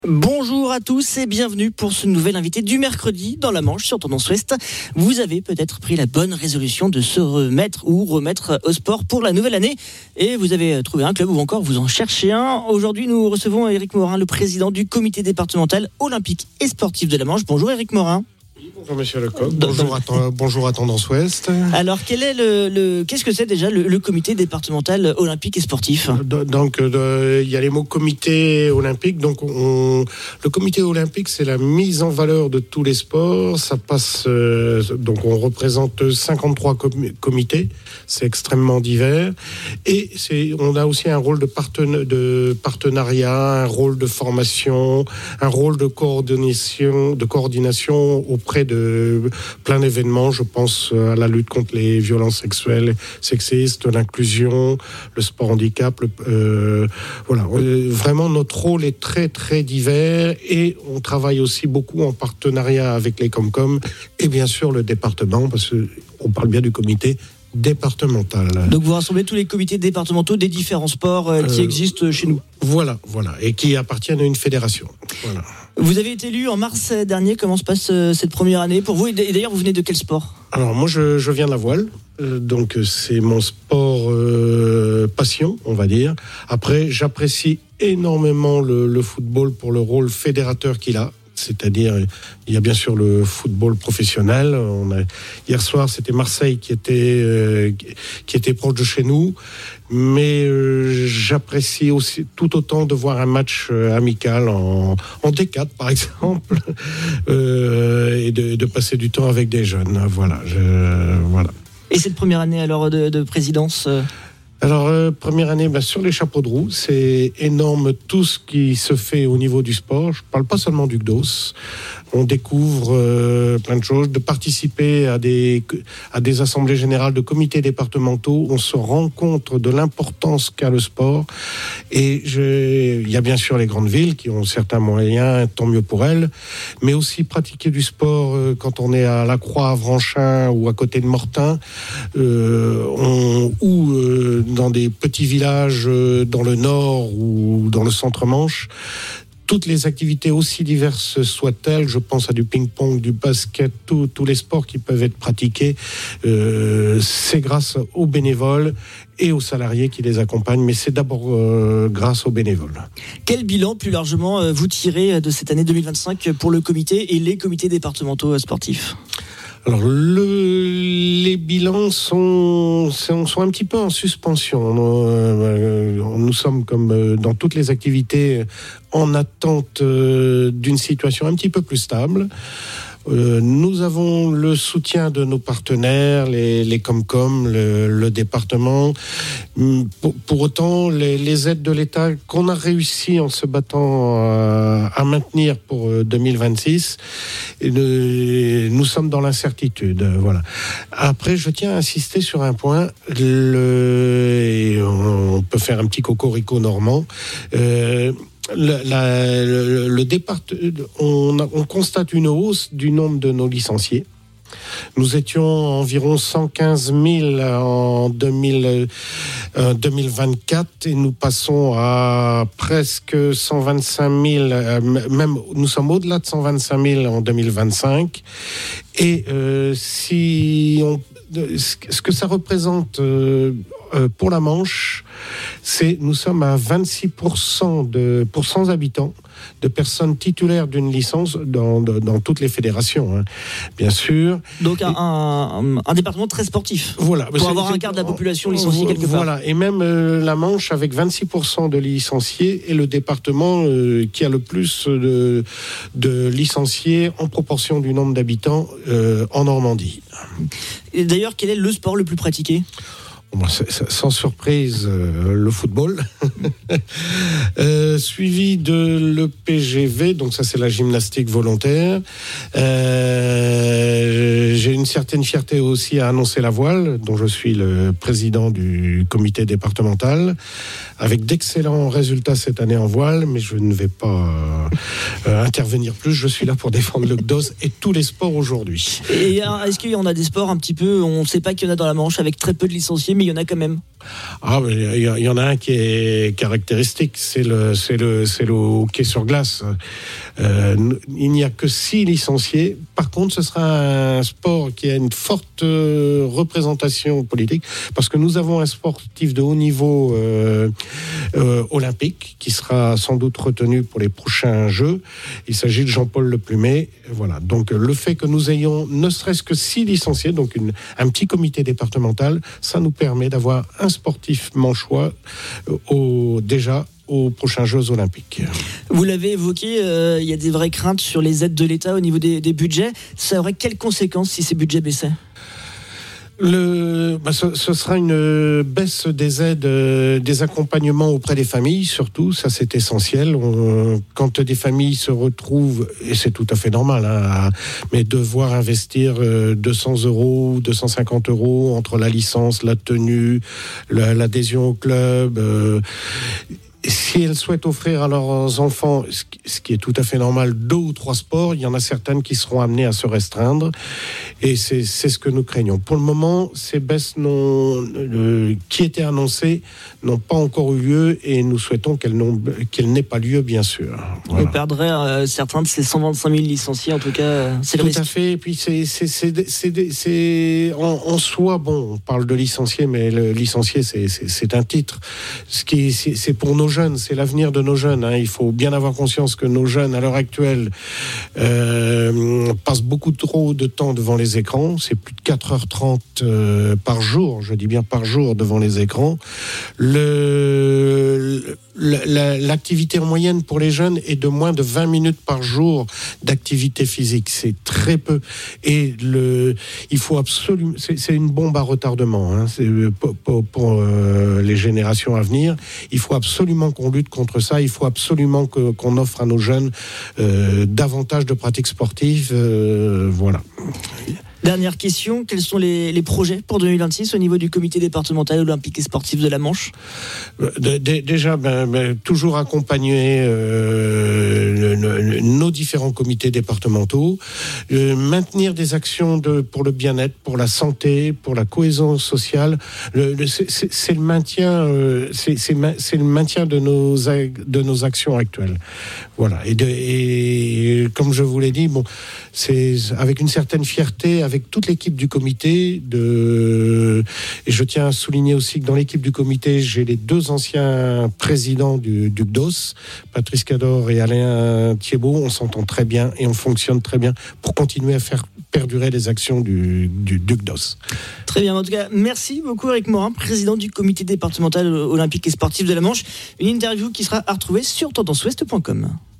Bonjour à tous et bienvenue pour ce nouvel invité du mercredi dans la Manche sur Tendance Ouest. Vous avez peut-être pris la bonne résolution de se remettre au sport pour la nouvelle année et vous avez trouvé un club ou encore vous en cherchez un. Aujourd'hui, nous recevons Éric Morin, le président du comité départemental olympique et sportif de la Manche. Bonjour Éric Morin. Bonjour Monsieur Lecoq, bonjour à Tendance Ouest. Alors qu'est-ce que c'est déjà le comité départemental olympique et sportif ? Donc il y a les mots comité olympique. Donc le comité olympique, c'est la mise en valeur de tous les sports. Ça passe donc on représente 53 comités. C'est extrêmement divers et on a aussi un rôle de partenariat, un rôle de formation, un rôle de coordination auprès de plein d'événements. Je pense à la lutte contre les violences sexuelles, sexistes, l'inclusion, le sport handicap. Voilà. Vraiment, notre rôle est très, très divers et on travaille aussi beaucoup en partenariat avec les Comcom et bien sûr le département, parce qu'on parle bien du comité départemental. Donc vous rassemblez tous les comités départementaux des différents sports qui existent chez nous. Voilà, et qui appartiennent à une fédération. Voilà. Vous avez été élu en mars dernier. Comment se passe cette première année pour vous ? Et d'ailleurs, vous venez de quel sport ? Alors moi, je viens de la voile. Donc c'est mon sport passion, on va dire. Après, j'apprécie énormément le football pour le rôle fédérateur qu'il a. C'est-à-dire, il y a bien sûr le football professionnel. Hier soir, c'était Marseille qui était proche de chez nous. Mais j'apprécie aussi tout autant de voir un match amical en D4, par exemple, et de passer du temps avec des jeunes. Voilà. Et cette première année alors de présidence Alors, première année, sur les chapeaux de roue, c'est énorme tout ce qui se fait au niveau du sport. Je ne parle pas seulement du GDOS. On découvre plein de choses, de participer à des assemblées générales de comités départementaux. On se rend compte de l'importance qu'a le sport. Et il y a bien sûr les grandes villes qui ont certains moyens, tant mieux pour elles. Mais aussi pratiquer du sport quand on est à La Croix, à Vranchin ou à côté de Mortain, dans des petits villages dans le nord ou dans le centre-Manche. Toutes les activités, aussi diverses soient-elles, je pense à du ping-pong, du basket, tous les sports qui peuvent être pratiqués, c'est grâce aux bénévoles et aux salariés qui les accompagnent, mais c'est d'abord grâce aux bénévoles. Quel bilan, plus largement, vous tirez de cette année 2025 pour le comité et les comités départementaux sportifs ? Alors, les bilans sont un petit peu en suspension. Nous sommes, comme dans toutes les activités, en attente d'une situation un petit peu plus stable. Nous avons le soutien de nos partenaires, les Comcom, le département. Pour autant, les aides de l'État qu'on a réussi en se battant à maintenir pour 2026, nous sommes dans l'incertitude. Voilà. Après, je tiens à insister sur un point. On peut faire un petit cocorico normand. Le départ, on constate une hausse du nombre de nos licenciés. Nous étions environ 115 000 en 2024 et nous passons à presque 125 000, même nous sommes au-delà de 125 000 en 2025. Et ce que ça représente pour la Manche, nous sommes à 26% pour 100 habitants de personnes titulaires d'une licence dans toutes les fédérations, bien sûr. Donc un département très sportif. Voilà. Pour avoir un quart de la population licenciée quelque part. Voilà. Et même la Manche avec 26% de licenciés est le département qui a le plus de licenciés en proportion du nombre d'habitants en Normandie. Et d'ailleurs, quel est le sport le plus pratiqué ? Sans surprise, le football, suivi de l'EPGV, donc ça c'est la gymnastique volontaire. J'ai une certaine fierté aussi à annoncer la voile, dont je suis le président du comité départemental, avec d'excellents résultats cette année en voile, mais je ne vais pas intervenir plus. Je suis là pour défendre le GDOS et tous les sports aujourd'hui. Et est-ce qu'il y en a des sports un petit peu, on ne sait pas qu'il y en a dans la Manche, avec très peu de licenciés, mais il y en a quand même? Il y en a un qui est caractéristique, c'est le hockey sur glace. Il n'y a que 6 licenciés. Par contre, ce sera un sport qui a une forte représentation politique, parce que nous avons un sportif de haut niveau olympique qui sera sans doute retenu pour les prochains Jeux. Il s'agit de Jean-Paul Le Plumet. Voilà. Donc le fait que nous ayons ne serait-ce que 6 licenciés, donc un petit comité départemental, ça nous permet d'avoir un sportif manchois déjà aux prochains Jeux Olympiques. Vous l'avez évoqué, il y a des vraies craintes sur les aides de l'État au niveau des budgets. Ça aurait quelles conséquences si ces budgets baissaient ? Ce sera une baisse des aides, des accompagnements auprès des familles, surtout, ça c'est essentiel. Quand des familles se retrouvent, et c'est tout à fait normal, mais devoir investir 200 euros, 250 euros entre la licence, la tenue, l'adhésion au club, si elles souhaitent offrir à leurs enfants, ce qui est tout à fait normal, 2 ou 3 sports, il y en a certaines qui seront amenées à se restreindre. Et c'est ce que nous craignons. Pour le moment, ces baisses qui étaient annoncées n'ont pas encore eu lieu, et nous souhaitons qu'elles n'aient pas lieu, bien sûr. Voilà. On perdrait certains de ces 125 000 licenciés, en tout cas, c'est le risque. Tout à fait. Et puis c'est en soi, on parle de licencié, mais le licencié, c'est un titre. C'est pour nos jeunes, c'est l'avenir de nos jeunes. Il faut bien avoir conscience que nos jeunes, à l'heure actuelle, passent beaucoup trop de temps devant les écrans. C'est plus de 4h30 par jour, je dis bien par jour, devant les écrans. L'activité en moyenne pour les jeunes est de moins de 20 minutes par jour d'activité physique. C'est très peu. Et il faut absolument, c'est une bombe à retardement, pour les générations à venir. Il faut absolument qu'on lutte contre ça. Il faut absolument qu'on offre à nos jeunes davantage de pratiques sportives. Voilà. Dernière question, quels sont les projets pour 2026 au niveau du comité départemental olympique et sportif de la Manche ? Déjà, toujours accompagner nos différents comités départementaux, maintenir des actions pour le bien-être, pour la santé, pour la cohésion sociale. C'est le maintien, c'est le maintien de nos actions actuelles. Voilà. Et comme je vous l'ai dit, c'est avec une certaine fierté, avec toute l'équipe du comité. Et je tiens à souligner aussi que dans l'équipe du comité, j'ai les 2 anciens présidents du DUCDOS, Patrice Cador et Alain Thiebaud. On s'entend très bien et on fonctionne très bien pour continuer à faire perdurer les actions du DUCDOS. Très bien, en tout cas, merci beaucoup Eric Morin, président du comité départemental olympique et sportif de la Manche. Une interview qui sera à retrouver sur tendanceouest.com.